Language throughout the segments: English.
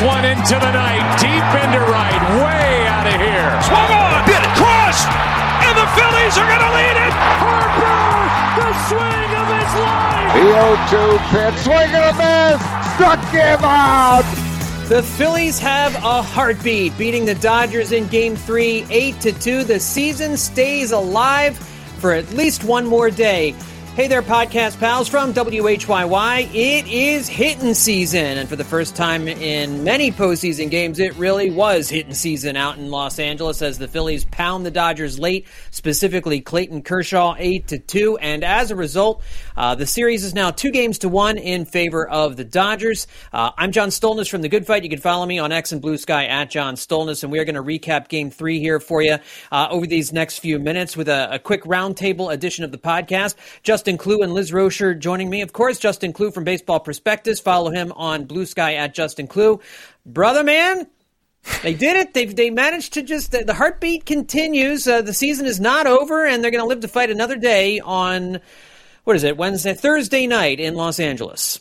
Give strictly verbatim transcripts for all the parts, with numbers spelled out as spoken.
one into the night, deep into right, way out of here. Swung on, bit crossed, and the Phillies are going to lead it. Harper, the swing of his life. The oh two pitch, swing and a miss, struck him out. The Phillies have a heartbeat, beating the Dodgers in Game three, eight to two. The season stays alive for at least one more day. Hey there, podcast pals from W H Y Y. It is hitting season, and for the first time in many postseason games, it really was hitting season out in Los Angeles as the Phillies pound the Dodgers late, specifically Clayton Kershaw, eight to two, and as a result, uh, the series is now two games to one in favor of the Dodgers. Uh, I'm John Stolnis from The Good Fight. You can follow me on X and Blue Sky at John Stolnis, and we are going to recap Game three here for you uh, over these next few minutes with a, a quick roundtable edition of the podcast. Just Justin Klugh and Liz Rocher joining me. Of course, Justin Klugh from Baseball Prospectus. Follow him on Blue Sky at Justin Klugh. Brother, man, they did it. They they managed to just, the, the heartbeat continues. Uh, the season is not over, and they're going to live to fight another day on, what is it, Wednesday, Thursday night in Los Angeles.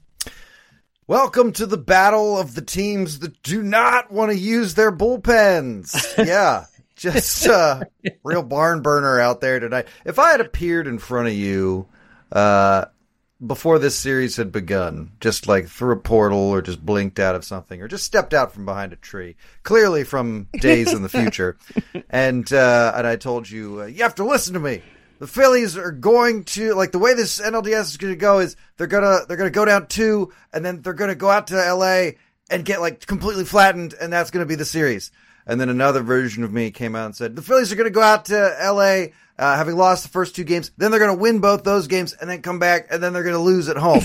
Welcome to the battle of the teams that do not want to use their bullpens. Yeah. Just uh real barn burner out there tonight. If I had appeared in front of you uh before this series had begun, just like through a portal or just blinked out of something or just stepped out from behind a tree, clearly from days in the future, and uh and I told you, uh, you have to listen to me. The Phillies are going to, like, the way this N L D S is going to go is they're gonna they're gonna go down two, and then they're gonna go out to L A and get like completely flattened, and that's gonna be the series. And then another version of me came out and said, the Phillies are going to go out to L A, uh, having lost the first two games. Then they're going to win both those games and then come back, and then they're going to lose at home.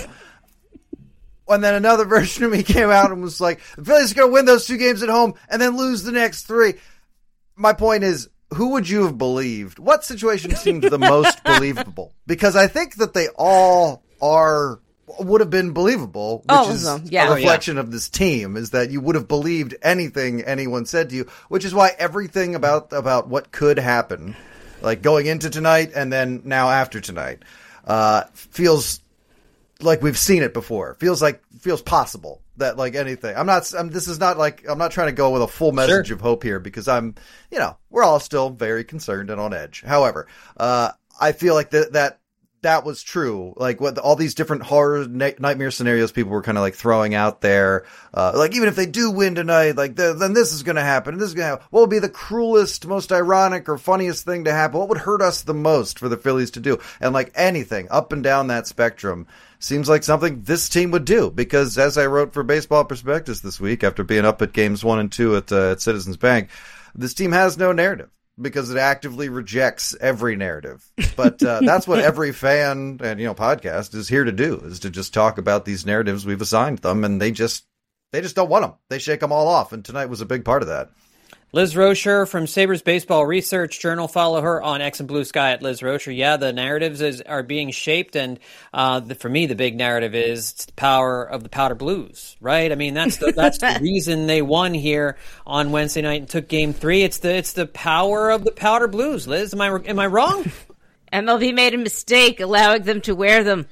And then another version of me came out and was like, the Phillies are going to win those two games at home and then lose the next three. My point is, who would you have believed? What situation seemed the most believable? Because I think that they all are... would have been believable, which oh, is yeah. a reflection oh, yeah. of this team, is that you would have believed anything anyone said to you, which is why everything about about what could happen, like going into tonight and then now after tonight, uh, feels like we've seen it before. Feels like feels possible that like anything. I'm not. I'm, this is not like I'm not trying to go with a full message sure. of hope here because I'm, you know, we're all still very concerned and on edge. However, uh, I feel like that that. That was true. Like what all these different horror na- nightmare scenarios people were kind of like throwing out there. Uh, like even if they do win tonight, like the, then this is going to happen. And this is going to happen. What would be the cruelest, most ironic or funniest thing to happen? What would hurt us the most for the Phillies to do? And like anything up and down that spectrum seems like something this team would do, because as I wrote for Baseball Prospectus this week, after being up at games one and two at, uh, at Citizens Bank, this team has no narrative, because it actively rejects every narrative. But uh, that's what every fan and, you know, podcast is here to do, is to just talk about these narratives we've assigned them, and they just they just don't want them. They shake them all off, and tonight was a big part of that. Liz Rocher from Sabres Baseball Research Journal. Follow her on X and Blue Sky at Liz Rocher. Yeah, the narratives is, are being shaped, and uh, the, for me, the big narrative is the power of the Powder Blues, right? I mean, that's the, that's the reason they won here on Wednesday night and took Game Three. It's the it's the power of the Powder Blues. Liz, am I am I wrong? M L B made a mistake allowing them to wear them.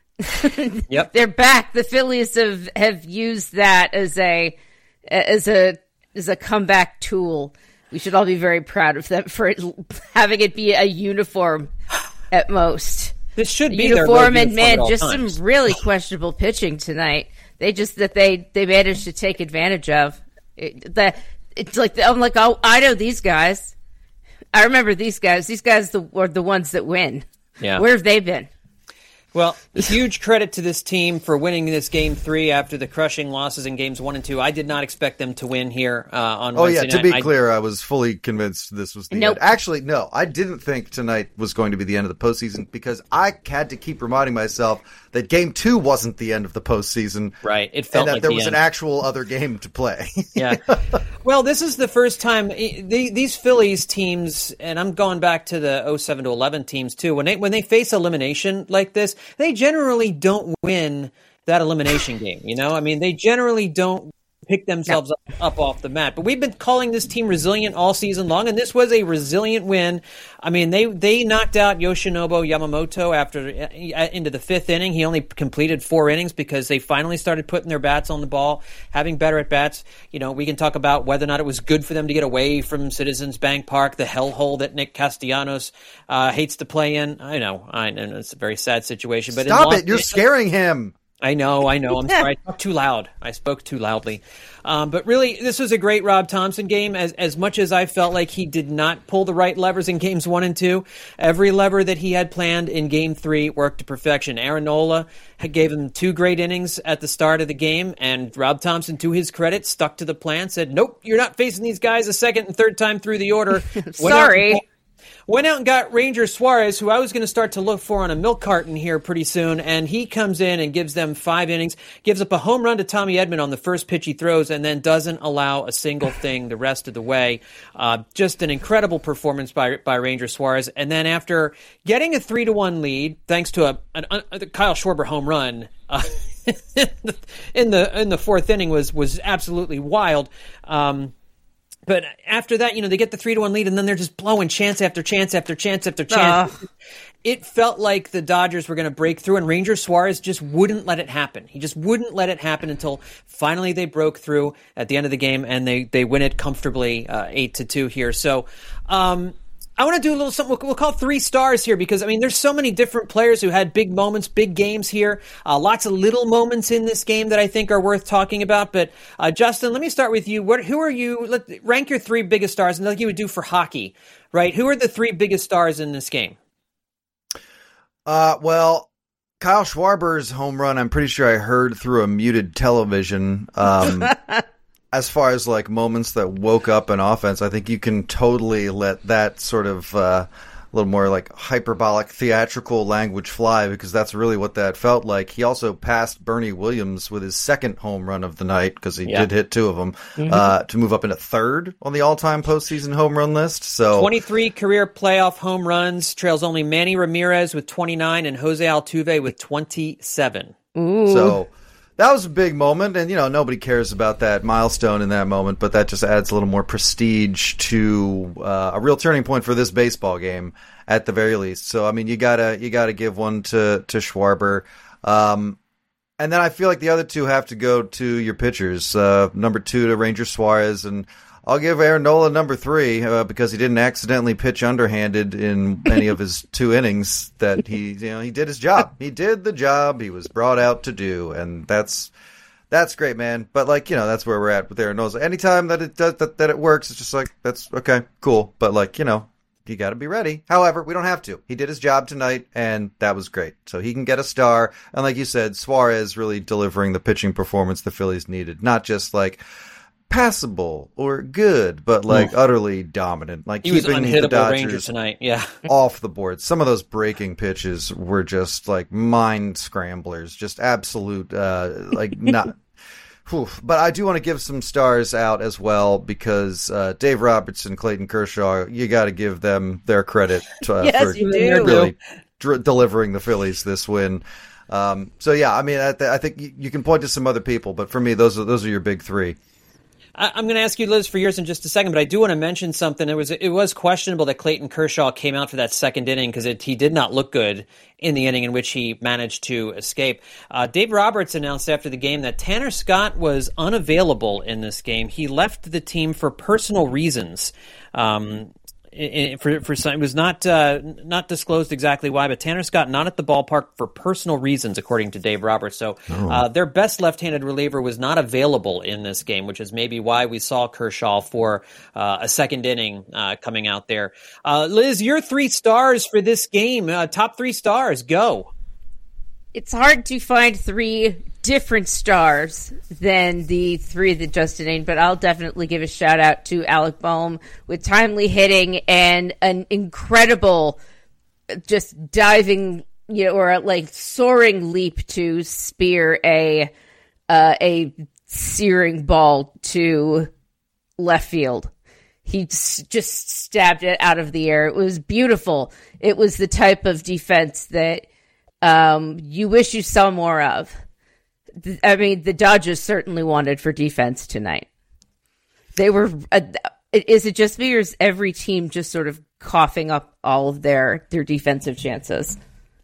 Yep, they're back. The Phillies have have used that as a as a is a comeback tool. We should all be very proud of them for it, having it be a uniform at most. This should a be uniform, their and man, just times. some really questionable pitching tonight. They just that they they managed to take advantage of. It, that it's like I'm like oh I know these guys. I remember these guys. These guys the, are the ones that win. Yeah, where have they been? Well, huge credit to this team for winning this Game Three after the crushing losses in Games One and Two. I did not expect them to win here uh, on oh, Wednesday yeah, to night. be I, clear, I was fully convinced this was the nope. end. Actually, no, I didn't think tonight was going to be the end of the postseason, because I had to keep reminding myself that Game Two wasn't the end of the postseason. Right, it felt and that like there the was end. an actual other game to play. Yeah. Well, this is the first time the, these Phillies teams, and I'm going back to the oh seven to eleven teams too, when they when they face elimination like this, they generally don't win that elimination game. You know, I mean, they generally don't pick themselves yeah. up, up off the mat. But we've been calling this team resilient all season long, and this was a resilient win. I mean, they, they knocked out Yoshinobu Yamamoto after uh, into the fifth inning. He only completed four innings because they finally started putting their bats on the ball, having better at bats. You know, we can talk about whether or not it was good for them to get away from Citizens Bank Park, the hellhole that Nick Castellanos uh, hates to play in. I know, I know it's a very sad situation. But stop in it! You're scaring him. I know, I know. I'm sorry. I talked too loud. I spoke too loudly. Um, but really, this was a great Rob Thompson game. As as much as I felt like he did not pull the right levers in games one and two, every lever that he had planned in game three worked to perfection. Aaron Nola had gave him two great innings at the start of the game, and Rob Thompson, to his credit, stuck to the plan, said, nope, you're not facing these guys a second and third time through the order. Sorry. Went out and got Ranger Suarez, who I was going to start to look for on a milk carton here pretty soon, and he comes in and gives them five innings, gives up a home run to Tommy Edman on the first pitch he throws, and then doesn't allow a single thing the rest of the way. Uh, just an incredible performance by by Ranger Suarez. And then after getting a three to one lead, thanks to a, an, a Kyle Schwarber home run uh, in the in the fourth inning was was absolutely wild. Um, But after that, you know, they get the three to one lead, and then they're just blowing chance after chance after chance after chance. Uh. It felt like the Dodgers were going to break through, and Ranger Suarez just wouldn't let it happen. He just wouldn't let it happen until finally they broke through at the end of the game, and they they win it comfortably, uh, eight to two here. So, um, I want to do a little something we'll, we'll call three stars here because, I mean, there's so many different players who had big moments, big games here. Uh, lots of little moments in this game that I think are worth talking about. But, uh, Justin, let me start with you. What, who are you? Let, rank your three biggest stars, and like you would do for hockey, right? Who are the three biggest stars in this game? Uh, well, Kyle Schwarber's home run, I'm pretty sure I heard through a muted television. Um As far as like moments that woke up an offense, I think you can totally let that sort of uh, a little more like hyperbolic theatrical language fly because that's really what that felt like. He also passed Bernie Williams with his second home run of the night because he yeah. did hit two of them mm-hmm. uh, to move up into third on the all-time postseason home run list. So twenty-three career playoff home runs, trails only Manny Ramirez with twenty-nine and Jose Altuve with twenty-seven. Ooh. So that was a big moment, and, you know, nobody cares about that milestone in that moment, but that just adds a little more prestige to uh, a real turning point for this baseball game, at the very least. So, I mean, you gotta you gotta give one to, to Schwarber. Um, and then I feel like the other two have to go to your pitchers. Uh, number two to Ranger Suarez, and I'll give Aaron Nola number three uh, because he didn't accidentally pitch underhanded in any of his two innings. That he, you know, he did his job. He did the job he was brought out to do, and that's that's great, man. But like, you know, that's where we're at with Aaron Nola. Anytime that it does that, that it works, it's just like that's okay, cool. But like, you know, you got to be ready. However, we don't have to. He did his job tonight, and that was great. So he can get a star. And like you said, Suarez really delivering the pitching performance the Phillies needed, not just like passable or good, but like oh. utterly dominant. Like he keeping was unhittable the Dodgers Ranger tonight. Yeah, off the board. Some of those breaking pitches were just like mind scramblers, just absolute uh, like not. Whew. But I do want to give some stars out as well because uh, Dave Robertson, Clayton Kershaw, you got to give them their credit uh, yes, for you do. really dr- delivering the Phillies this win. Um, so yeah, I mean, I, th- I think you, you can point to some other people, but for me, those are those are your big three. I'm going to ask you, Liz, for yours in just a second, but I do want to mention something. It was it was questionable that Clayton Kershaw came out for that second inning because he did not look good in the inning in which he managed to escape. Uh, Dave Roberts announced after the game that Tanner Scott was unavailable in this game. He left the team for personal reasons. Um, it, for for some, it was not uh, not disclosed exactly why, but Tanner Scott not at the ballpark for personal reasons, according to Dave Roberts. So oh. uh, their best left-handed reliever was not available in this game, which is maybe why we saw Kershaw for uh, a second inning uh, coming out there. Uh, Liz, your three stars for this game, uh, top three stars, go. It's hard to find three different stars than the three that Justin named, but I'll definitely give a shout out to Alec Boehm with timely hitting and an incredible just diving, you know, or like soaring leap to spear a uh, a searing ball to left field. He just stabbed it out of the air. It was beautiful. It was the type of defense that um, you wish you saw more of. I mean, the Dodgers certainly wanted for defense tonight. They were. Uh, is it just me, or is every team just sort of coughing up all of their their defensive chances?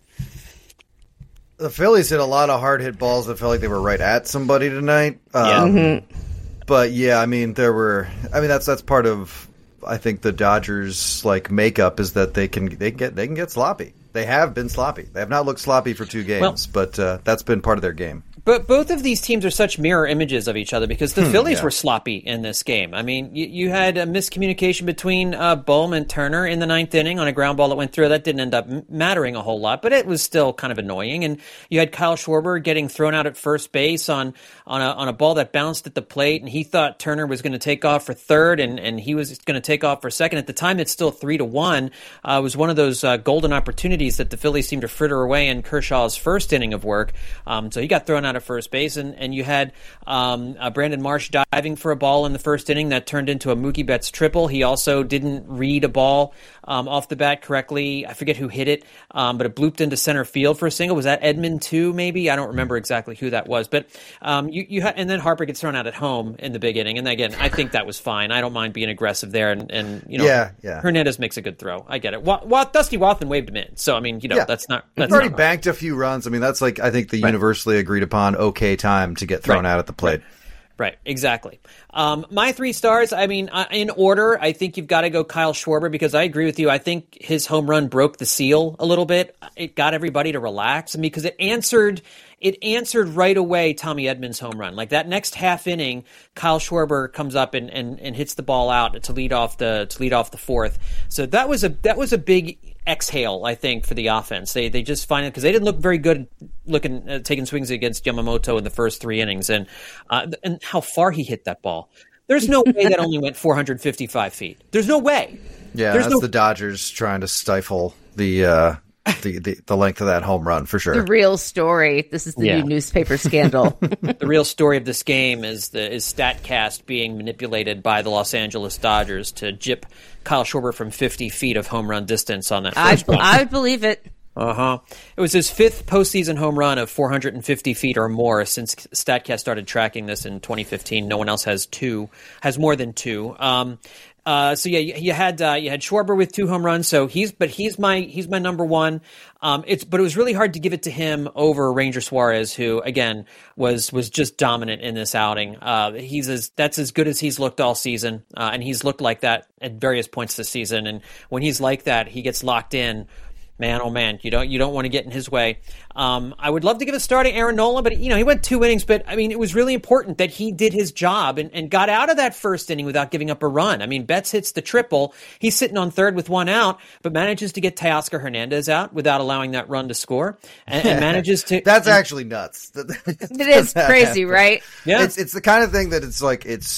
The Phillies hit a lot of hard hit balls that felt like they were right at somebody tonight. Um, Yeah. Mm-hmm. But yeah, I mean, there were. I mean, that's that's part of. I think the Dodgers' like makeup is that they can they get they can get sloppy. They have been sloppy. They have not looked sloppy for two games, Well, but uh, that's been part of their game. But both of these teams are such mirror images of each other because the Hmm, Phillies yeah. were sloppy in this game. I mean, you, you had a miscommunication between uh, Bohm and Turner in the ninth inning on a ground ball that went through. That didn't end up m- mattering a whole lot, but it was still kind of annoying. And you had Kyle Schwarber getting thrown out at first base on on a, on a ball that bounced at the plate, and he thought Turner was going to take off for third, and, and he was going to take off for second. At the time, it's still three to one. Uh, it was one of those uh, golden opportunities that the Phillies seemed to fritter away in Kershaw's first inning of work. Um, so he got thrown out at first base, and and you had um, uh, Brandon Marsh diving for a ball in the first inning that turned into a Mookie Betts triple. He also didn't read a ball um, off the bat correctly. I forget who hit it, um, but it blooped into center field for a single. Was that Edmund too? Maybe I don't remember exactly who that was. But um, you you had, and then Harper gets thrown out at home in the big inning. And again, I think that was fine. I don't mind being aggressive there. And, and you know, Yeah, yeah. Hernandez makes a good throw. I get it. Wa- Wa- Dusty Wathan waved him in. So I mean, you know, Yeah. that's not. They've That's already not wrong. banked a few runs. I mean, that's like I think the universally agreed upon okay time to get thrown Right. out at the plate. Right, exactly. Um, my three stars, I mean, uh, in order, I think you've got to go Kyle Schwarber because I agree with you. I think his home run broke the seal a little bit. It got everybody to relax. I mean, because it answered, it answered right away Tommy Edman's home run. Like that next half inning, Kyle Schwarber comes up and, and, and hits the ball out to lead off the to lead off the fourth. So that was a that was a big exhale, I think, for the offense. They they just find it because they didn't look very good looking uh, taking swings against Yamamoto in the first three innings, and uh, and how far he hit that ball. There's no way that only went four hundred fifty-five feet. There's no way. Yeah, There's that's no- the Dodgers trying to stifle the uh, the, the the length of that home run for sure. The real story. This is the Yeah. new newspaper scandal. The real story of this game is the is StatCast being manipulated by the Los Angeles Dodgers to jip Kyle Schwarber from fifty feet of home run distance on that I first one. I would believe it. Uh huh. It was his fifth postseason home run of four hundred fifty feet or more since StatCast started tracking this in twenty fifteen. No one else has two, has more than two. Um, uh, so yeah, you, you had uh, you had Schwarber with two home runs. So he's but he's my he's my number one. Um, it's but it was really hard to give it to him over Ranger Suarez, who again was was just dominant in this outing. Uh, he's as that's as good as he's looked all season, uh, and he's looked like that at various points this season. And when he's like that, he gets locked in. Man, oh man, you don't you don't want to get in his way. Um, I would love to give a start to Aaron Nola, but you know he went two innings. But I mean, it was really important that he did his job and, and got out of that first inning without giving up a run. I mean, Betts hits the triple. He's sitting on third with one out, but manages to get Teoscar Hernandez out without allowing that run to score, and, and manages to. That's and, actually nuts. It is crazy, right? yeah. It's it's the kind of thing that it's like it's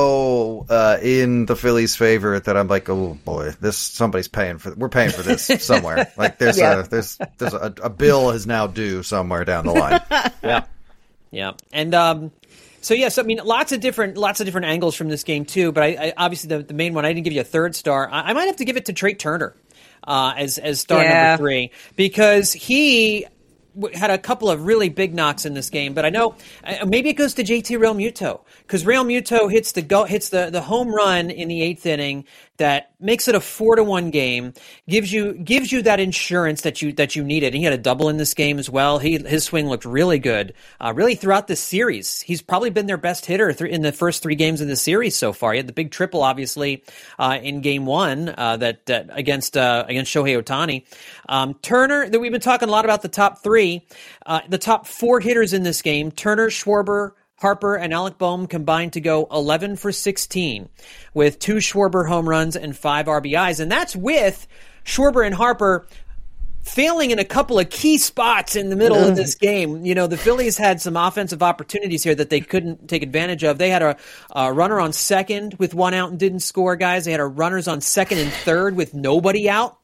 so uh, in the Phillies' favor that I'm like, oh boy, this somebody's paying for. We're paying for this somewhere. Like there's Yeah. a there's there's a, a bill is now due somewhere down the line. Yeah, yeah, and um, so yes, I mean, lots of different, lots of different angles from this game too. But I, I obviously the, the main one, I didn't give you a third star. I, I might have to give it to Trey Turner uh, as as star Yeah. number three because he w- had a couple of really big knocks in this game. But I know uh, maybe it goes to J T Realmuto because Realmuto hits the go hits the the home run in the eighth inning that makes it a four to one game, gives you gives you that insurance that you that you needed. He had a double in this game as well. He his swing looked really good, uh, really throughout this series. He's probably been their best hitter th- in the first three games of the series so far. He had the big triple, obviously, uh, in game one uh, that, that against uh, against Shohei Ohtani. Um, Turner, that we've been talking a lot about the top three, uh, the top four hitters in this game: Turner, Schwarber, Harper, and Alec Bohm combined to go eleven for sixteen with two Schwarber home runs and five R B Is. And that's with Schwarber and Harper failing in a couple of key spots in the middle of this game. You know, the Phillies had some offensive opportunities here that they couldn't take advantage of. They had a, a runner on second with one out and didn't score, guys. They had a runners on second and third with nobody out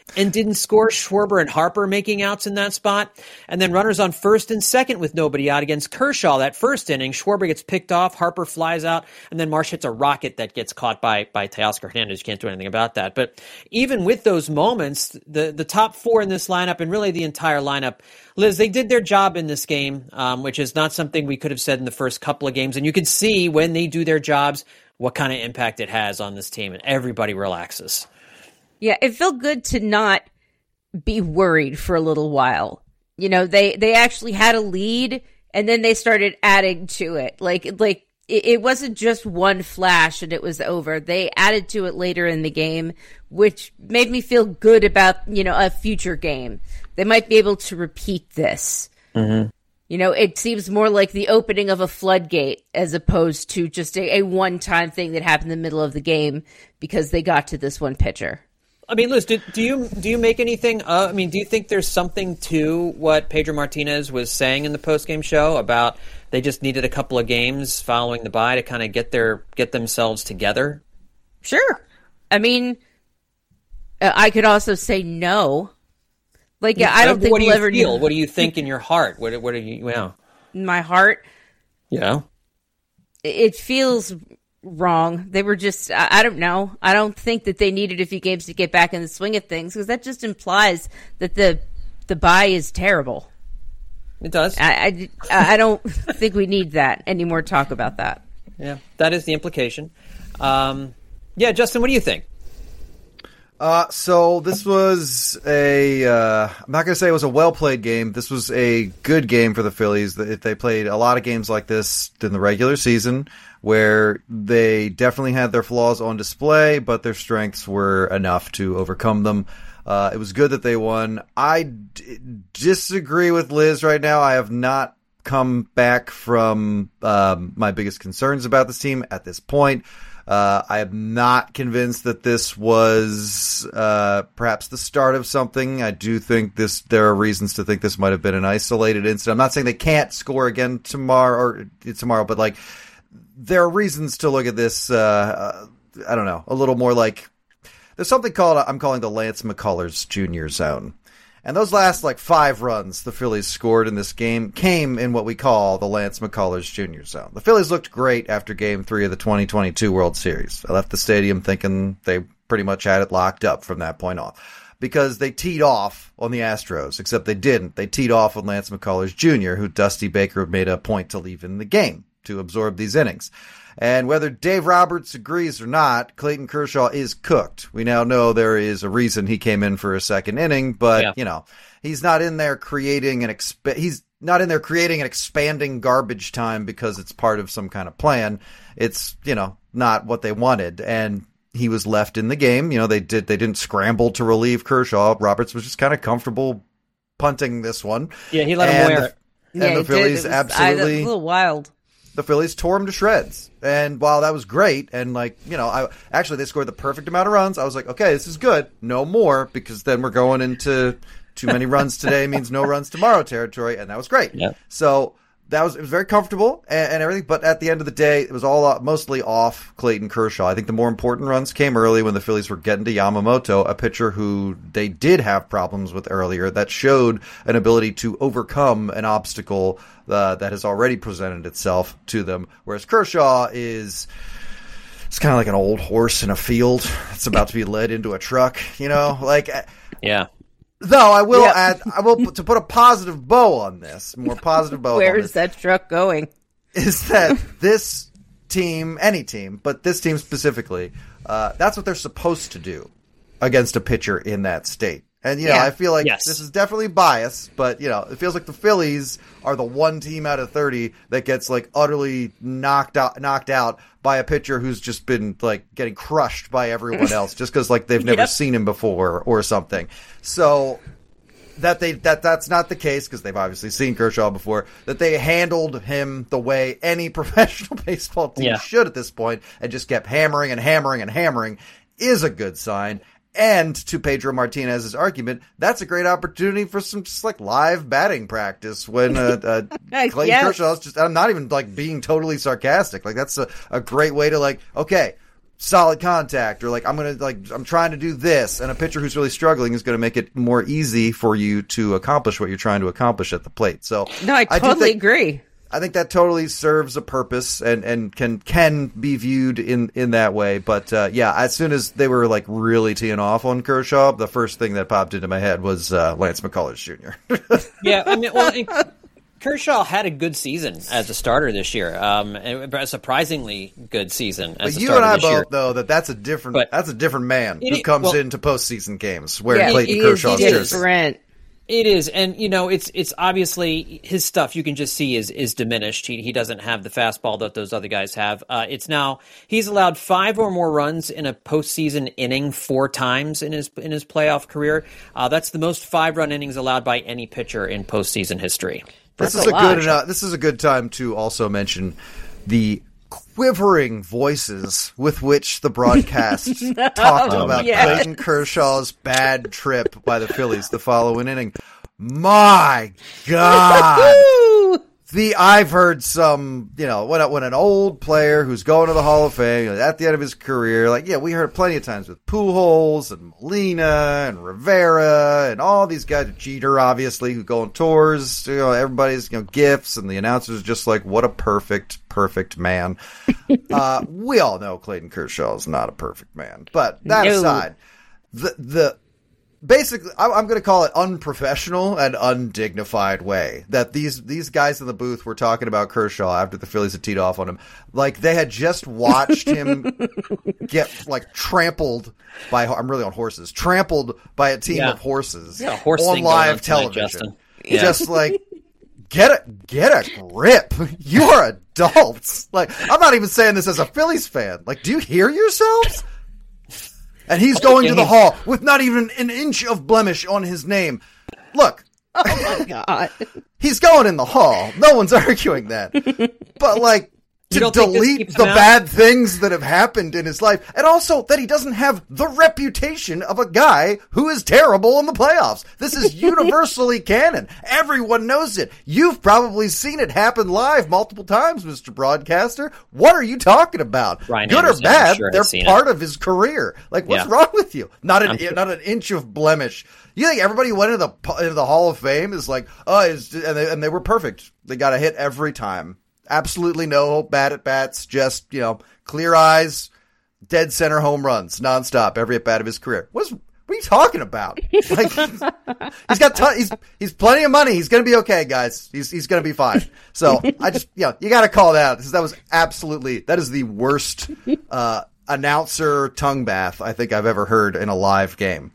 and didn't score. Schwarber and Harper making outs in that spot. And then runners on first and second with nobody out against Kershaw. That first inning, Schwarber gets picked off, Harper flies out, and then Marsh hits a rocket that gets caught by, by Teoscar Hernandez. You can't do anything about that. But even with those moments, the, the top four in this lineup, and really the entire lineup, Liz, they did their job in this game, um, which is not something we could have said in the first couple of games. And you can see when they do their jobs, what kind of impact it has on this team, and everybody relaxes. Yeah, it felt good to not be worried for a little while. You know, they, they actually had a lead, and then they started adding to it. Like, like it, it wasn't just one flash and it was over. They added to it later in the game, which made me feel good about, you know, a future game. They might be able to repeat this. Mm-hmm. You know, it seems more like the opening of a floodgate as opposed to just a, a one-time thing that happened in the middle of the game because they got to this one pitcher. I mean, Liz, do, do you do you make anything? Uh, I mean, do you think there's something to what Pedro Martinez was saying in the postgame show about they just needed a couple of games following the bye to kind of get their get themselves together? Sure. I mean, uh, I could also say no. Like, yeah, I don't think what do we'll you ever feel? do. What do you think in your heart? What what are you? You know, In my heart, yeah, it feels wrong. They were just, I, I don't know. I don't think that they needed a few games to get back in the swing of things because that just implies that the the bye is terrible. It does. I, I, I don't think we need that. Any more talk about that. Yeah, that is the implication. Um, yeah, Justin, what do you think? Uh, so this was a, uh, I'm not going to say it was a well-played game. This was a good game for the Phillies. They played a lot of games like this in the regular season where they definitely had their flaws on display, but their strengths were enough to overcome them. Uh, it was good that they won. I d- disagree with Liz right now. I have not come back from um, my biggest concerns about this team at this point. Uh, I am not convinced that this was uh, perhaps the start of something. I do think this. There are reasons to think this might have been an isolated incident. I'm not saying they can't score again tomorrow or tomorrow, but like there are reasons to look at this. Uh, I don't know, a little more like there's something called I'm calling the Lance McCullers Junior zone. And those last, like, five runs the Phillies scored in this game came in what we call the Lance McCullers Junior zone. The Phillies looked great after Game three of the twenty twenty-two World Series. I left the stadium thinking they pretty much had it locked up from that point on. Because they teed off on the Astros, except they didn't. They teed off on Lance McCullers Junior, who Dusty Baker made a point to leave in the game to absorb these innings. And whether Dave Roberts agrees or not, Clayton Kershaw is cooked. We now know there is a reason he came in for a second inning, but, yeah. you know, he's not in there creating an exp- he's not in there creating an expanding garbage time because it's part of some kind of plan. It's, you know, not what they wanted. And he was left in the game. You know, they did, they didn't scramble to relieve Kershaw. Roberts was just kind of comfortable punting this one. Yeah, he let him wear it. And yeah, the Phillies was, absolutely. I, a little wild. The Phillies tore him to shreds. And while that was great, and like, you know, I actually they scored the perfect amount of runs. I was like, okay, this is good. No more, because then we're going into too many runs today means no runs tomorrow territory, and that was great. Yeah. So that was it was very comfortable and, and everything, but at the end of the day, it was all mostly off Clayton Kershaw. I think the more important runs came early when the Phillies were getting to Yamamoto, a pitcher who they did have problems with earlier, that showed an ability to overcome an obstacle uh, that has already presented itself to them, whereas Kershaw is it's kind of like an old horse in a field that's about to be led into a truck, you know, like yeah. Though I will Yep. add, I will to put a positive bow on this, more positive bow. Where on is this, that truck going? Is that this team, any team, but this team specifically, uh, that's what they're supposed to do against a pitcher in that state. And, you know, Yeah. I feel like Yes. this is definitely bias, but, you know, it feels like the Phillies are the one team out of thirty that gets, like, utterly knocked out, knocked out by a pitcher who's just been, like, getting crushed by everyone else just because, like, they've never Yep. seen him before or something. So that they that that's not the case because they've obviously seen Kershaw before, that they handled him the way any professional baseball team Yeah. should at this point and just kept hammering and hammering and hammering is a good sign. And to Pedro Martinez's argument, that's a great opportunity for some just like live batting practice when uh, uh, Clayton Yes. Kershaw's just, I'm not even like being totally sarcastic. Like that's a, a great way to like, okay, solid contact, or like I'm gonna like I'm trying to do this, and a pitcher who's really struggling is going to make it more easy for you to accomplish what you're trying to accomplish at the plate. So no, I totally I think, agree. I think that totally serves a purpose and, and can can be viewed in, in that way. But uh, yeah, as soon as they were like really teeing off on Kershaw, the first thing that popped into my head was uh, Lance McCullers Junior Yeah, I mean, well. It- Kershaw had a good season as a starter this year, um, a surprisingly good season as but a you starter and I this both year. know that that's a different But that's a different man it, who comes well, into postseason games wearing Yeah, Clayton he Kershaw's is jersey. different. It is, and you know, it's it's obviously his stuff you can just see is is diminished. He he doesn't have the fastball that those other guys have. Uh, it's now he's allowed five or more runs in a postseason inning four times in his in his playoff career. Uh, that's the most five run innings allowed by any pitcher in postseason history. This That's is a a good lot. enough, this is a good time to also mention the quivering voices with which the broadcast talked Oh, about yes. Clayton Kershaw's bad trip by the Phillies the following inning. My God. The I've heard some, you know, when when an old player who's going to the Hall of Fame at the end of his career, like, yeah, we heard plenty of times with Pujols and Molina and Rivera and all these guys, Jeter, obviously, who go on tours, you know, everybody's, you know, gifts, and the announcers just like, what a perfect, perfect man. uh, we all know Clayton Kershaw is not a perfect man, but that No. aside, the, the, Basically, I'm going to call it unprofessional and undignified way that these these guys in the booth were talking about Kershaw after the Phillies had teed off on him. Like, they had just watched him get, like, trampled by, I'm really on horses, trampled by a team Yeah. of horses Yeah, a horse on thing going live on tonight, television. Justin. Yeah. Just like, get a, get a grip. You are adults. Like, I'm not even saying this as a Phillies fan. Like, do you hear yourselves? And he's going to the Hall with not even an inch of blemish on his name. Look, Oh my God. he's going in the Hall. No one's arguing that. But, like, You to don't think this delete keeps the him out? bad things that have happened in his life, and also that he doesn't have the reputation of a guy who is terrible in the playoffs. This is universally canon. Everyone knows it. You've probably seen it happen live multiple times, Mister Broadcaster. What are you talking about? Ryan Good Anderson, or I'm bad, sure has they're seen part of his career. Like, what's Yeah. wrong with you? Not an I'm- not an inch of blemish. You think everybody who went into the into the Hall of Fame is like, oh, is and they and they were perfect. They got a hit every time. Absolutely no bad at bats. Just, you know, clear eyes, dead center home runs nonstop every at bat of his career. What's what are you talking about? Like, he's got ton, he's he's plenty of money. He's gonna be okay, guys. He's he's gonna be fine. So I just yeah, you got to call that out because that was absolutely that is the worst uh, announcer tongue bath I think I've ever heard in a live game.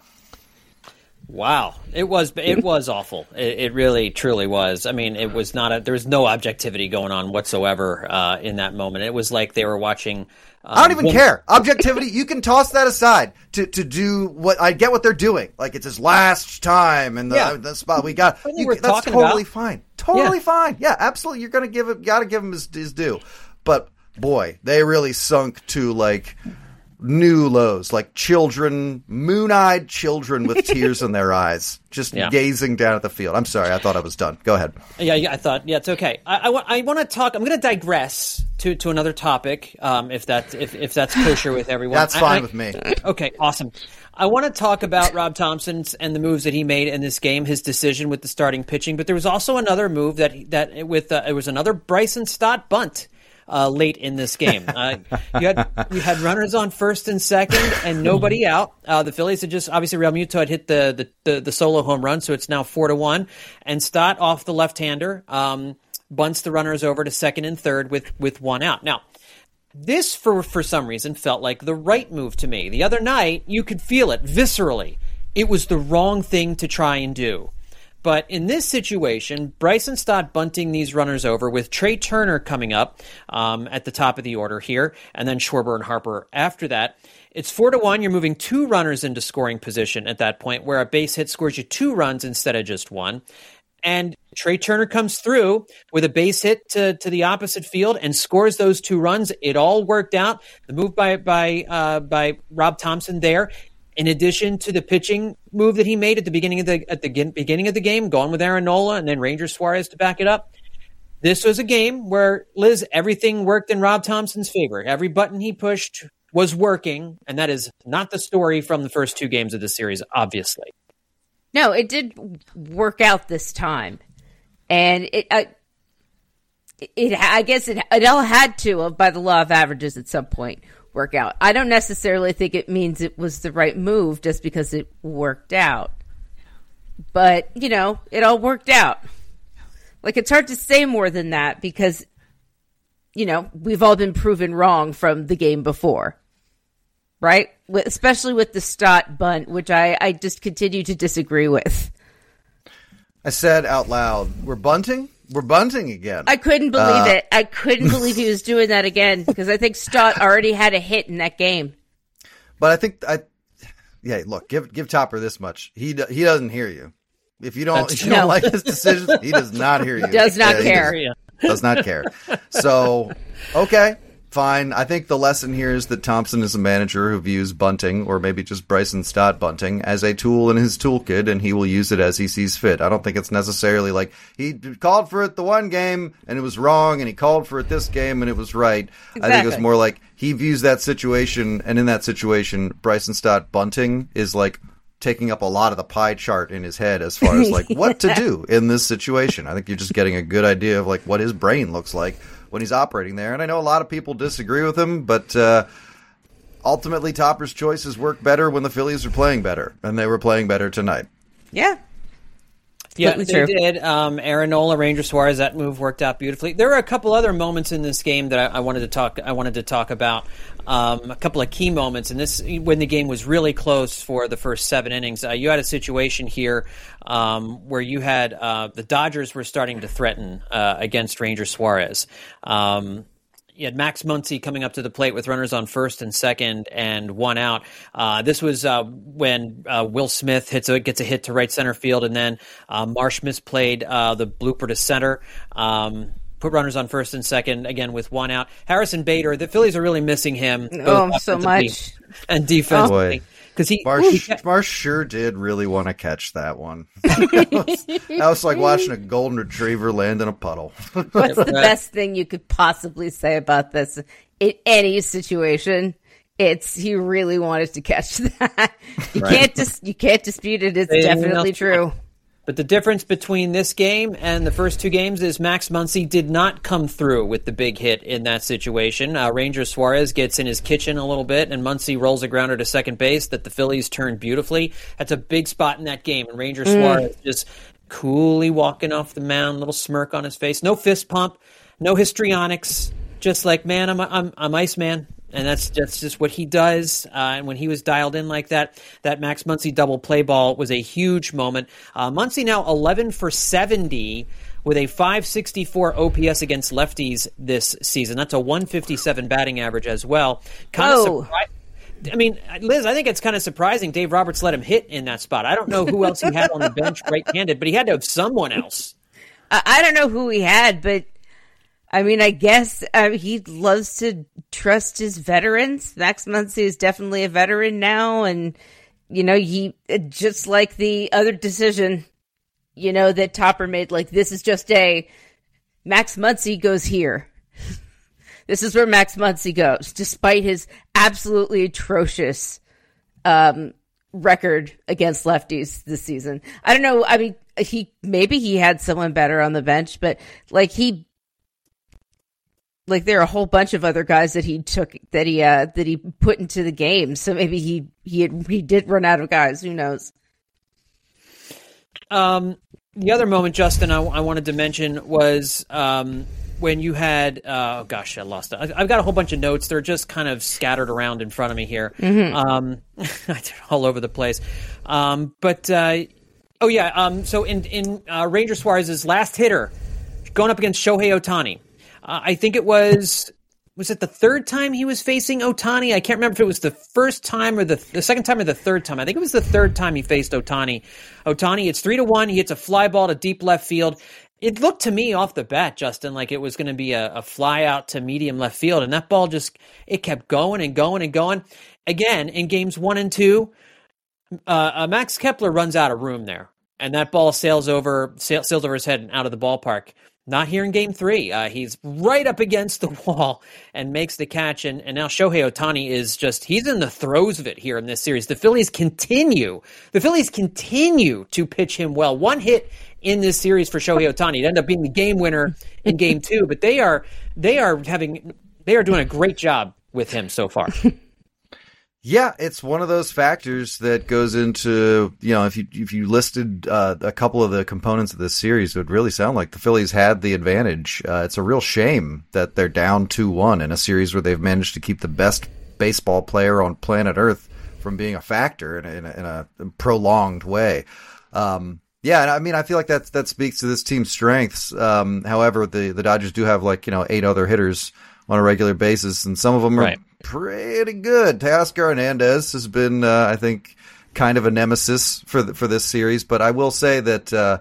Wow, it was it was awful. It, it really, truly was. I mean, it was not a. There was no objectivity going on whatsoever uh, in that moment. It was like they were watching. Um, I don't even one- care. Objectivity, you can toss that aside to, to do what I get what they're doing. Like, it's his last time and the, Yeah. the spot we got. What they You, were that's talking totally about. fine. Totally Yeah. fine. Yeah, absolutely. You're going to give it, got to give him his, his due. But boy, they really sunk to like new lows, like children, moon-eyed children with tears in their eyes, just Yeah. gazing down at the field. I'm sorry. I thought I was done. Go ahead. Yeah, yeah, I thought, yeah, it's okay. I, I, wa- I want to talk. I'm going to digress to, to another topic, um, if that if, if that's kosher with everyone. That's I- fine I- with me. Okay, awesome. I want to talk about Rob Thompson's and the moves that he made in this game, his decision with the starting pitching. But there was also another move that that with uh, it was another Bryson Stott bunt. Uh, late in this game, uh, you had you had runners on first and second, and nobody out. Uh, the Phillies had just obviously Real Muto had hit the, the the the solo home run, so it's now four to one. And Stott off the left-hander um, bunts the runners over to second and third with with one out. Now, this for for some reason felt like the right move to me. The other night, you could feel it viscerally. It was the wrong thing to try and do. But in this situation, Bryson Stott bunting these runners over with Trey Turner coming up um, at the top of the order here, and then Schwarber and Harper after that. It's four to one. You're moving two runners into scoring position at that point, where a base hit scores you two runs instead of just one. And Trey Turner comes through with a base hit to, to the opposite field and scores those two runs. It all worked out. The move by by uh, by Rob Thompson there. In addition to the pitching move that he made at the beginning of the at the beginning of the game, going with Aaron Nola and then Ranger Suarez to back it up, this was a game where, Liz, everything worked in Rob Thompson's favor. Every button he pushed was working, and that is not the story from the first two games of the series, obviously. No, it did work out this time. And it, uh, it, I guess it, it all had to, by the law of averages at some point, work out. I don't necessarily think it means it was the right move just because it worked out. But, you know, it all worked out. Like, it's hard to say more than that because, you know, we've all been proven wrong from the game before. Right? Especially with the Stott bunt, which I, I just continue to disagree with. I said out loud, we're bunting? We're bunting again. I couldn't believe uh, it. I couldn't believe he was doing that again because I think Stott already had a hit in that game. But I think I, yeah. Look, give give Topper this much. He he doesn't hear you. If you don't, if you no. don't like his decisions, he does not hear you. He does not yeah, care. He does, does not care. So, okay, fine. I think the lesson here is that Thompson is a manager who views bunting, or maybe just Bryson Stott bunting, as a tool in his toolkit, and he will use it as he sees fit. I don't think it's necessarily like he called for it the one game and it was wrong, and he called for it this game and it was right. Exactly. I think it was more like he views that situation, and in that situation, Bryson Stott bunting is like taking up a lot of the pie chart in his head as far as like what to do in this situation. I think you're just getting a good idea of like what his brain looks like when he's operating there. And I know a lot of people disagree with him, but uh, ultimately Topper's choices work better when the Phillies are playing better, and they were playing better tonight. Yeah. Yeah, they true. did. Um, Aaron Nola, Ranger Suarez, that move worked out beautifully. There were a couple other moments in this game that I, I wanted to talk. I wanted to talk about um, a couple of key moments. And this, when the game was really close for the first seven innings, uh, you had a situation here um, where you had uh, the Dodgers were starting to threaten uh, against Ranger Suarez. Um, You had Max Muncy coming up to the plate with runners on first and second and one out. Uh, this was uh, when uh, Will Smith hits a, gets a hit to right center field, and then uh, Marsh misplayed uh, the blooper to center. Um, put runners on first and second, again with one out. Harrison Bader, the Phillies are really missing him. Oh, so much. And defensively. Oh. Because he Marsh, he Marsh sure did really want to catch that one. That was, that was like watching a golden retriever land in a puddle. What's the best thing you could possibly say about this? In any situation, it's he really wanted to catch that. You right. can't dis, you can't dispute it. It's they definitely true. But the difference between this game and the first two games is Max Muncy did not come through with the big hit in that situation. Uh, Ranger Suarez gets in his kitchen a little bit, and Muncy rolls a grounder to second base that the Phillies turned beautifully. That's a big spot in that game, and Ranger mm. Suarez just coolly walking off the mound, little smirk on his face. No fist pump, no histrionics, just like, man, I'm I'm I'm Iceman. And that's that's just what he does. Uh, and when he was dialed in like that, that Max Muncy double play ball was a huge moment. Uh, Muncy now eleven for seventy with a five sixty-four O P S against lefties this season. That's a one fifty-seven batting average as well. Kind of surprising. I mean, Liz, I think it's kind of surprising Dave Roberts let him hit in that spot. I don't know who else he had on the bench right-handed, but he had to have someone else. I don't know who he had, but I mean, I guess uh, he loves to trust his veterans. Max Muncy is definitely a veteran now, and, you know, he just like the other decision, you know, that Topper made, like, this is just a Max Muncy goes here. This is where Max Muncy goes, despite his absolutely atrocious um, record against lefties this season. I don't know. I mean, he maybe he had someone better on the bench, but, like, he... Like there are a whole bunch of other guys that he took that he uh, that he put into the game, so maybe he he had, he did run out of guys. Who knows? Um, the other moment, Justin, I, I wanted to mention was um, when you had uh, oh gosh, I lost it. I, I've got a whole bunch of notes. They're just kind of scattered around in front of me here, mm-hmm. um, all over the place. Um, but uh, oh yeah, um, so in in uh, Ranger Suarez's last hitter, going up against Shohei Ohtani. Uh, I think it was, was it the third time he was facing Ohtani? I can't remember if it was the first time or the, the second time or the third time. I think it was the third time he faced Ohtani. Ohtani, it's three to one. He hits a fly ball to deep left field. It looked to me off the bat, Justin, like it was going to be a, a fly out to medium left field. And that ball just, it kept going and going and going. Again, in games one and two, uh, uh, Max Kepler runs out of room there. And that ball sails over, sails, sails over his head and out of the ballpark. Not here in game three. Uh, he's right up against the wall and makes the catch. And, and now Shohei Ohtani is just, he's in the throes of it here in this series. The Phillies continue, the Phillies continue to pitch him well. One hit in this series for Shohei Ohtani. It ended up being the game winner in game two, but they are, they are having, they are doing a great job with him so far. Yeah, it's one of those factors that goes into, you know, if you if you listed uh, a couple of the components of this series, it would really sound like the Phillies had the advantage. Uh, it's a real shame that they're down two one in a series where they've managed to keep the best baseball player on planet Earth from being a factor in a, in a, in a prolonged way. Um, yeah, and I mean, I feel like that that speaks to this team's strengths. Um, however, the, the Dodgers do have like, you know, eight other hitters on a regular basis, and some of them are right. pretty good. Teoscar Hernandez has been, uh, I think, kind of a nemesis for the, for this series. But I will say that, uh,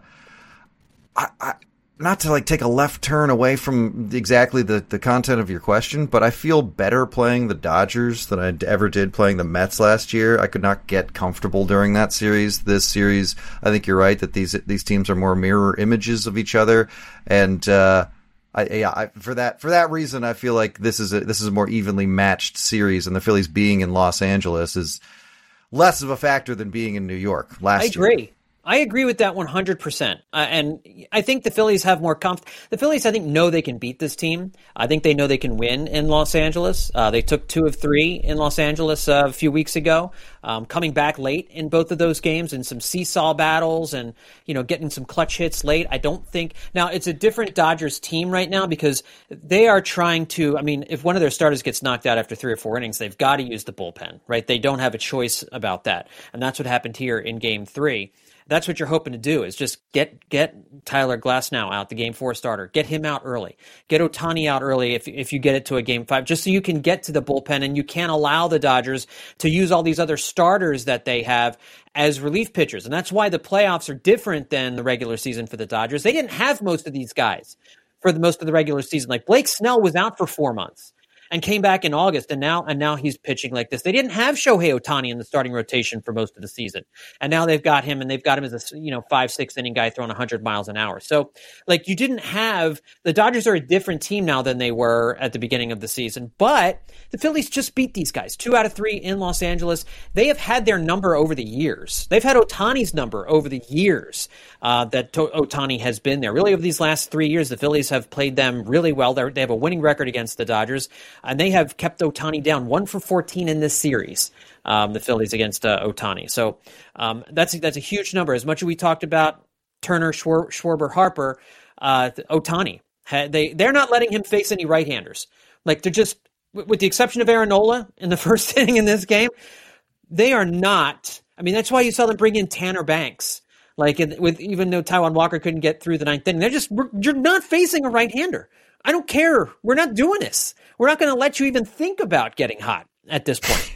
I, I, not to like take a left turn away from exactly the, the content of your question, but I feel better playing the Dodgers than I ever did playing the Mets last year. I could not get comfortable during that series. This series, I think you're right that these these teams are more mirror images of each other, and uh, I, yeah, I, for that for that reason, I feel like this is a this is a more evenly matched series, and the Phillies being in Los Angeles is less of a factor than being in New York last year. I agree. Year. I agree with that one hundred percent. Uh, and I think the Phillies have more conf- the Phillies, I think, know they can beat this team. I think they know they can win in Los Angeles. Uh, they took two of three in Los Angeles uh, a few weeks ago, um, coming back late in both of those games and some seesaw battles and, you know, getting some clutch hits late. I don't think now it's a different Dodgers team right now because they are trying to, I mean, if one of their starters gets knocked out after three or four innings, they've got to use the bullpen, right? They don't have a choice about that. And that's what happened here in game three. That's what you're hoping to do is just get get Tyler Glasnow out, the game four starter. Get him out early. Get Ohtani out early if if you get it to a game five, just so you can get to the bullpen and you can't allow the Dodgers to use all these other starters that they have as relief pitchers. And that's why the playoffs are different than the regular season for the Dodgers. They didn't have most of these guys for the most of the regular season. Like Blake Snell was out for four months. And came back in August, and now and now he's pitching like this. They didn't have Shohei Ohtani in the starting rotation for most of the season, and now they've got him, and they've got him as a you know five six inning guy throwing one hundred miles an hour. So, like you didn't have the Dodgers are a different team now than they were at the beginning of the season. But the Phillies just beat these guys two out of three in Los Angeles. They have had their number over the years. They've had Ohtani's number over the years uh, that to- Ohtani has been there. Really, over these last three years, the Phillies have played them really well. They're, they have a winning record against the Dodgers. And they have kept Ohtani down one for fourteen in this series, um, the Phillies against uh, Ohtani. So um, that's, that's a huge number. As much as we talked about Turner, Schwar- Schwarber, Harper, uh, Ohtani, they, they're not letting him face any right-handers. Like they're just, with the exception of Aaron Nola in the first inning in this game, they are not, I mean, that's why you saw them bring in Tanner Banks. Like with, even though Taijuan Walker couldn't get through the ninth inning, they're just, you're not facing a right-hander. I don't care. We're not doing this. We're not going to let you even think about getting hot at this point.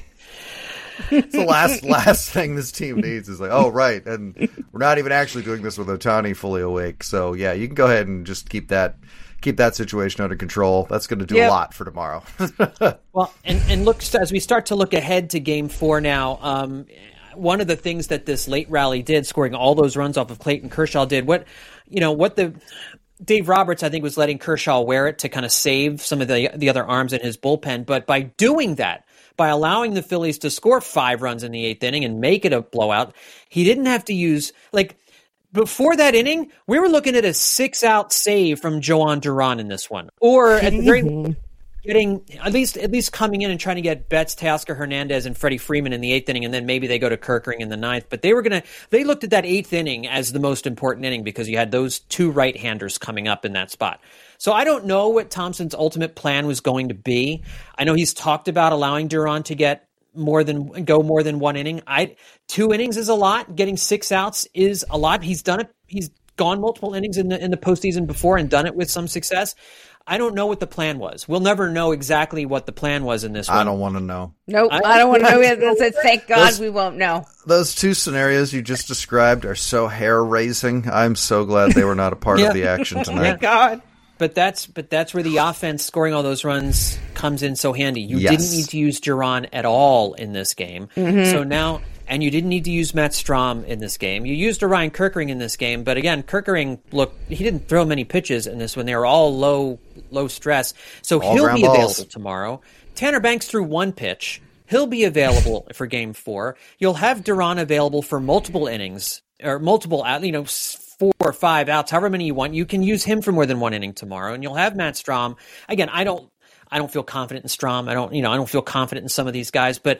It's the last last thing this team needs is like, oh, right. And we're not even actually doing this with Ohtani fully awake. So, yeah, you can go ahead and just keep that keep that situation under control. That's going to do yep. a lot for tomorrow. Well, and, and look, as we start to look ahead to game four now, um, one of the things that this late rally did, scoring all those runs off of Clayton Kershaw did, what, you know, what the – Dave Roberts, I think, was letting Kershaw wear it to kind of save some of the the other arms in his bullpen. But by doing that, by allowing the Phillies to score five runs in the eighth inning and make it a blowout, he didn't have to use, like, before that inning, we were looking at a six-out save from Jhoan Duran in this one. Or at the very getting, at least at least coming in and trying to get Betts, Teoscar Hernandez, and Freddie Freeman in the eighth inning, and then maybe they go to Kerkering in the ninth. But they were going to, they looked at that eighth inning as the most important inning because you had those two right-handers coming up in that spot. So I don't know what Thompson's ultimate plan was going to be. I know he's talked about allowing Duran to get more than, go more than one inning. I, two innings is a lot. Getting six outs is a lot. He's done it. He's gone multiple innings in the, in the postseason before and done it with some success. I don't know what the plan was. We'll never know exactly what the plan was in this one. I don't want to know. Nope, I, I don't want to know. Thank God those, we won't know. Those two scenarios you just described are so hair-raising. I'm so glad they were not a part yeah. of the action tonight. Thank God. But that's but that's where the offense scoring all those runs comes in so handy. You yes. didn't need to use Duran at all in this game. Mm-hmm. So now and you didn't need to use Matt Strahm in this game. You used Orion Kerkering in this game, but again, Kerkering, look, he didn't throw many pitches in this when they were all low low stress, so all he'll be balls. available tomorrow. Tanner Banks threw one pitch. He'll be available for game four. You'll have Duran available for multiple innings, or multiple, you know, four or five outs, however many you want. You can use him for more than one inning tomorrow, and you'll have Matt Strahm. Again, I don't I don't feel confident in Strahm. I don't, you know, I don't feel confident in some of these guys, but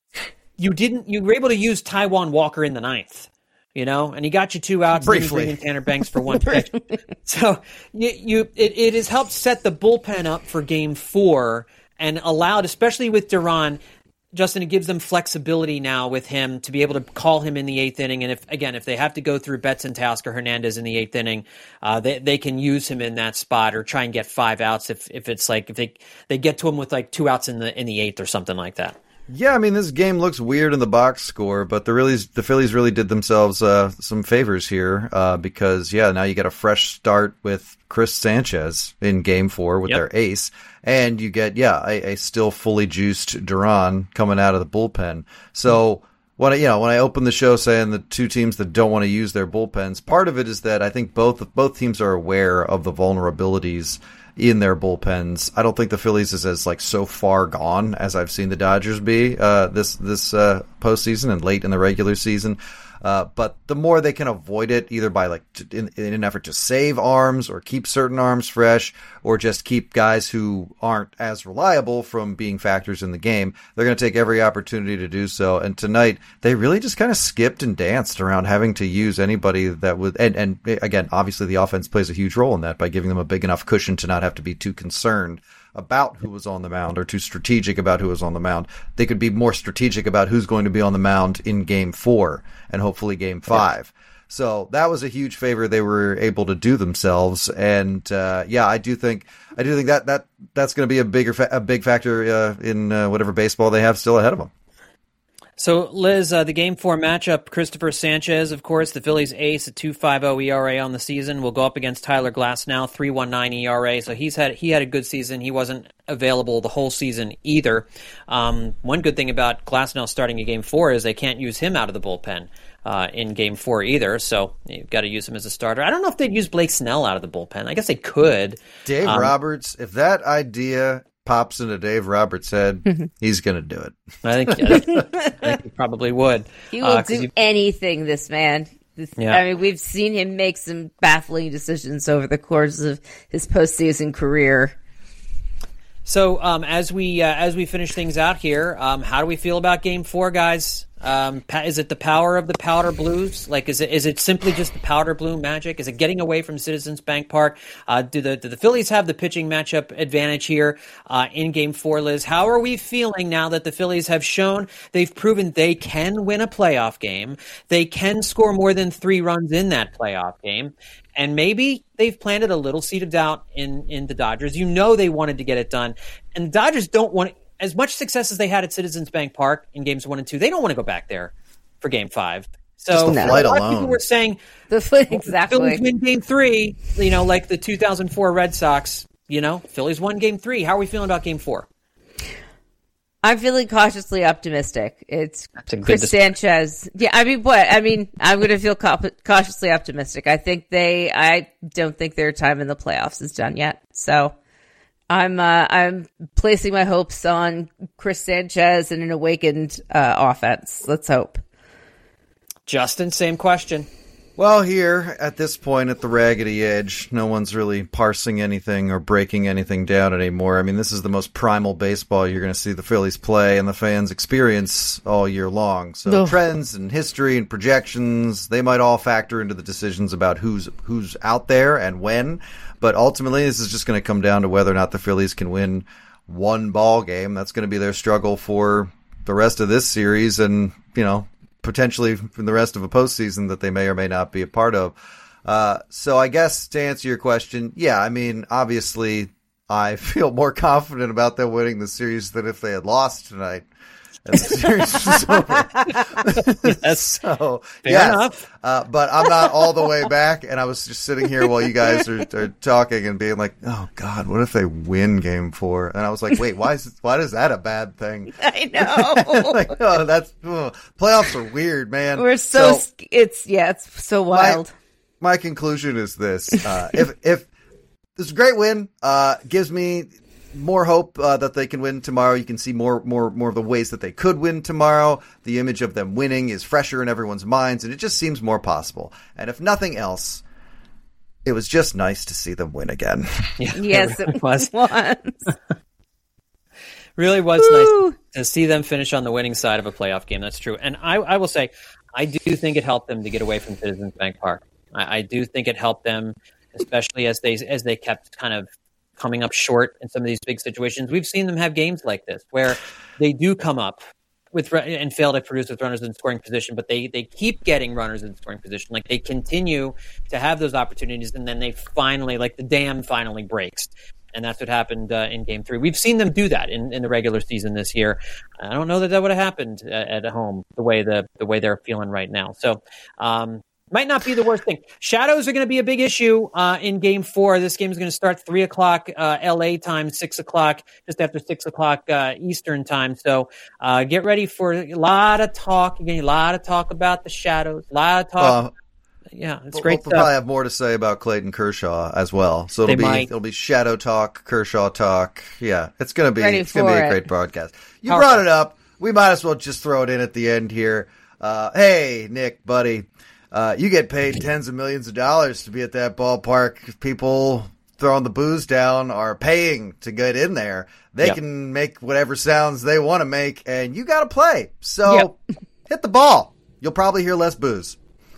You didn't. You were able to use Taijuan Walker in the ninth, you know, and he got you two outs. Briefly, and Tanner Banks for one pitch. So you, you it, it has helped set the bullpen up for Game Four and allowed, especially with Duran, Justin, it gives them flexibility now with him to be able to call him in the eighth inning. And if again, if they have to go through Betts and Teoscar Hernandez in the eighth inning, uh, they they can use him in that spot or try and get five outs if if it's like if they they get to him with like two outs in the in the eighth or something like that. Yeah, I mean, this game looks weird in the box score, but the really, the Phillies really did themselves uh, some favors here uh, because, yeah, now you get a fresh start with Chris Sanchez in Game Four with yep. their ace, and you get, yeah, a, a still fully juiced Duran coming out of the bullpen. So when I, you know, when I opened the show saying the two teams that don't want to use their bullpens, part of it is that I think both both teams are aware of the vulnerabilities in their bullpens. I don't think the Phillies is as like so far gone as I've seen the Dodgers be uh, this this uh, postseason and late in the regular season. Uh, but the more they can avoid it, either by like to, in, in an effort to save arms or keep certain arms fresh, or just keep guys who aren't as reliable from being factors in the game, they're going to take every opportunity to do so. And tonight, they really just kind of skipped and danced around having to use anybody that would. And, and again, obviously, the offense plays a huge role in that by giving them a big enough cushion to not have to be too concerned about who was on the mound or too strategic about who was on the mound. They could be more strategic about who's going to be on the mound in Game Four and hopefully Game Five. Yeah. So that was a huge favor they were able to do themselves. And uh, yeah, I do think I do think that that that's going to be a bigger fa- a big factor uh, in uh, whatever baseball they have still ahead of them. So, Liz, uh, the Game four matchup, Christopher Sanchez, of course, the Phillies ace, a two point five oh E R A on the season, will go up against Tyler Glasnow, three point one nine E R A. So he's had he had a good season. He wasn't available the whole season either. Um, one good thing about Glasnow starting a Game four is they can't use him out of the bullpen uh, in Game four either. So you've got to use him as a starter. I don't know if they'd use Blake Snell out of the bullpen. I guess they could. Dave um, Roberts, if that idea pops into Dave Roberts' head, he's going to do it. I think, I think, I think he probably would. He will uh, do you... anything, this man. This, yeah. I mean, we've seen him make some baffling decisions over the course of his postseason career. So, um, as we uh, as we finish things out here, um, how do we feel about Game Four, guys? Um, is it the power of the powder blues? Like, is it is it simply just the powder blue magic? Is it getting away from Citizens Bank Park? Uh, do the do the Phillies have the pitching matchup advantage here uh, in Game Four, Liz? How are we feeling now that the Phillies have shown they've proven they can win a playoff game? They can score more than three runs in that playoff game. And maybe they've planted a little seed of doubt in, in the Dodgers. You know they wanted to get it done. And the Dodgers don't want – as much success as they had at Citizens Bank Park in Games one and two, they don't want to go back there for Game five. So Just the flight a lot alone. of people were saying the flight, exactly. Phillies win Game three, you know, like the two thousand four Red Sox. You know, Phillies won Game three. How are we feeling about Game four? I'm feeling cautiously optimistic. It's Chris dis- Sanchez. Yeah, I mean, what? I mean, I'm going to feel ca- cautiously optimistic. I think they, I don't think their time in the playoffs is done yet. So I'm, uh, I'm placing my hopes on Chris Sanchez and an awakened uh, offense. Let's hope. Justin, same question. Well, here, at this point, at the raggedy edge, no one's really parsing anything or breaking anything down anymore. I mean, this is the most primal baseball you're going to see the Phillies play and the fans experience all year long. So no. Trends and history and projections, they might all factor into the decisions about who's who's out there and when. But ultimately, this is just going to come down to whether or not the Phillies can win one ball game. That's going to be their struggle for the rest of this series and, you know, potentially from the rest of a postseason that they may or may not be a part of. Uh, so I guess to answer your question, yeah, I mean, obviously I feel more confident about them winning the series than if they had lost tonight. And the series was over. Yes. So, Fair yes. enough. Uh, but I'm not all the way back, and I was just sitting here while you guys are, are talking and being like, "Oh God, what if they win Game Four?" And I was like, "Wait, why is why is that a bad thing?" I know. Like, oh, that's ugh. Playoffs are weird, man. We're so, So, it's yeah, it's so wild. My, my conclusion is this: uh, if if this is a great win, uh, gives me more hope uh, that they can win tomorrow. You can see more, more, more of the ways that they could win tomorrow. The image of them winning is fresher in everyone's minds, and it just seems more possible. And if nothing else, it was just nice to see them win again. Yeah, Yes, it it was. was. Really was Woo. nice to see them finish on the winning side of a playoff game. That's true. And I, I will say, I do think it helped them to get away from Citizens Bank Park. I, I do think it helped them, especially as they as they kept kind of coming up short in some of these big situations. We've seen them have games like this where they do come up with and fail to produce with runners in scoring position, but they they keep getting runners in scoring position. Like they continue to have those opportunities, and then they finally, like the dam finally breaks. And that's what happened uh, in Game Three. We've seen them do that in, in the regular season this year. I don't know that that would have happened at, at home the way the the way they're feeling right now. So. Um, Might not be the worst thing. Shadows are going to be a big issue uh, in Game Four. This game is going to start three o'clock uh, L A time, six o'clock, just after six o'clock uh, Eastern time. So uh, get ready for a lot of talk. Again, a lot of talk about the Shadows. A lot of talk. Uh, yeah, it's we'll, great we'll stuff. probably have more to say about Clayton Kershaw as well. So it'll They be might. it'll be Shadow talk, Kershaw talk. Yeah, it's gonna be Ready it's gonna be for a it. great broadcast. You Powerful. brought it up. We might as well just throw it in at the end here. Uh, hey, Nick, buddy. Uh, you get paid tens of millions of dollars to be at that ballpark. People throwing the booze down are paying to get in there. They Yep. can make whatever sounds they want to make, and you got to play. So Yep. hit the ball. You'll probably hear less booze.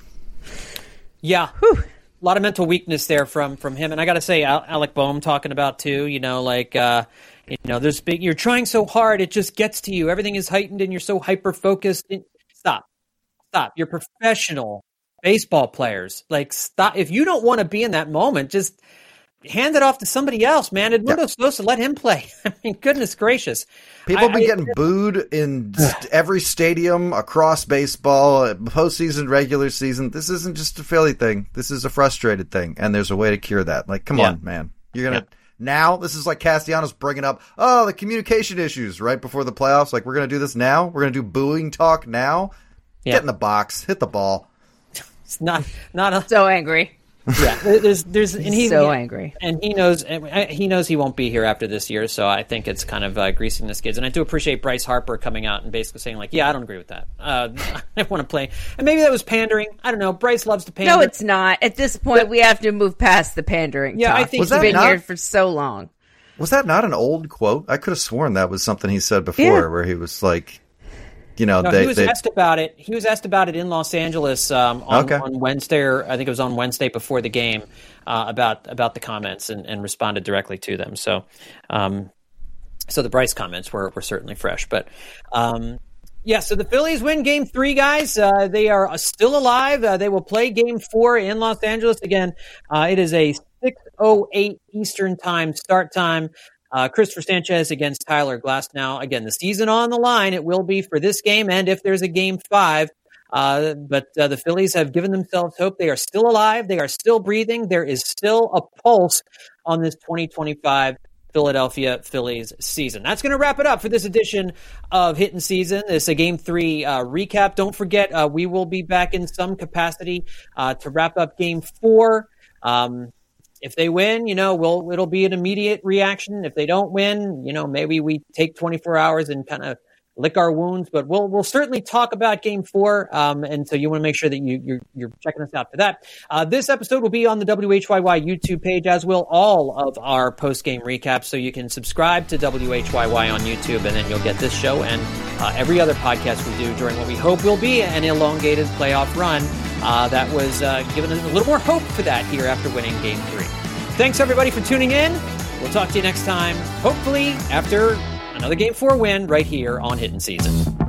Yeah. A lot of mental weakness there from from him. And I got to say, Al- Alec Boehm talking about, too, you know, like, uh, you know, there's big, you're trying so hard, it just gets to you. Everything is heightened and you're so hyper-focused. Stop. Stop. You're professional baseball players. Like, stop. If you don't want to be in that moment, just hand it off to somebody else, man. Edmundo's supposed to let him play. I mean, goodness gracious. People have I- been I- getting booed in st- every stadium across baseball, postseason, regular season. This isn't just a Philly thing. This is a frustrated thing, and there's a way to cure that. Like, come Yeah. on, man. You're going to Yeah. now, this is like Castellanos bringing up, oh, the communication issues right before the playoffs. Like, we're going to do this now? We're going to do booing talk now? Yeah. Get in the box. Hit the ball. It's not, not a, So angry. yeah, there's, there's, and he, So angry. and he knows, and he knows he won't be here after this year. So I think it's kind of uh, greasing the skids. And I do appreciate Bryce Harper coming out and basically saying, like, yeah, I don't agree with that. Uh, I want to play, and maybe that was pandering. I don't know. Bryce loves to pander. No, it's not. At this point, we have to move past the pandering. Yeah, talk. I think- He's Was that been not- here for so long. Was that not an old quote? I could have sworn that was something he said before Yeah. where he was like, you know, No, they, he was they asked about it. He was asked about it in Los Angeles um, on, Okay. on Wednesday, or I think it was on Wednesday before the game, uh, about about the comments, and, and responded directly to them. So, um, so the Bryce comments were were certainly fresh. But um, yeah, so the Phillies win Game Three, guys. Uh, they are still alive. Uh, they will play Game Four in Los Angeles again. Uh, it is a six oh eight Eastern Time start time. Uh, Christopher Sanchez against Tyler Glasnow. Again, the season on the line. It will be for this game, and if there's a game five. Uh, but uh, the Phillies have given themselves hope. They are still alive. They are still breathing. There is still a pulse on this twenty twenty-five Philadelphia Phillies season. That's going to wrap it up for this edition of Hittin' Season. This is a Game three uh, recap. Don't forget, uh, we will be back in some capacity uh, to wrap up Game four. Um, If they win, you know, we'll, it'll be an immediate reaction. If they don't win, you know, maybe we take twenty-four hours and kind of lick our wounds, but we'll, we'll certainly talk about Game Four. Um, and so you want to make sure that you, you're, you're checking us out for that. Uh, this episode will be on the W H Y Y YouTube page, as will all of our post-game recaps. So you can subscribe to W H Y Y on YouTube, and then you'll get this show and uh, every other podcast we do during what we hope will be an elongated playoff run. Uh, that was uh, giving us a little more hope for that here after winning Game Three. Thanks, everybody, for tuning in. We'll talk to you next time, hopefully after another Game four win right here on Hittin' Season.